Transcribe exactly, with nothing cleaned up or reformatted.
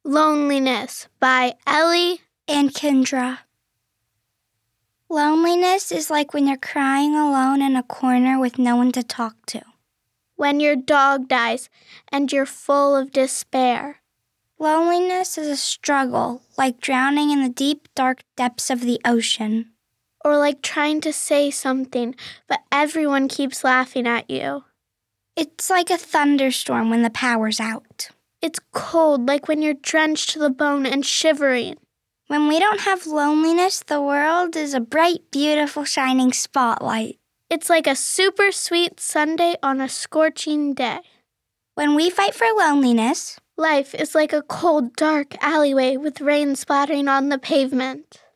Loneliness by Ellie and Kendra. Loneliness is like when you're crying alone in a corner with no one to talk to. When your dog dies and you're full of despair. Loneliness is a struggle, like drowning in the deep, dark depths of the ocean. Or like trying to say something, but everyone keeps laughing at you. It's like a thunderstorm when the power's out. It's cold, like when you're drenched to the bone and shivering. When we don't have loneliness, the world is a bright, beautiful, shining spotlight. It's like a super sweet Sunday on a scorching day. When we fight for loneliness, life is like a cold, dark alleyway with rain splattering on the pavement.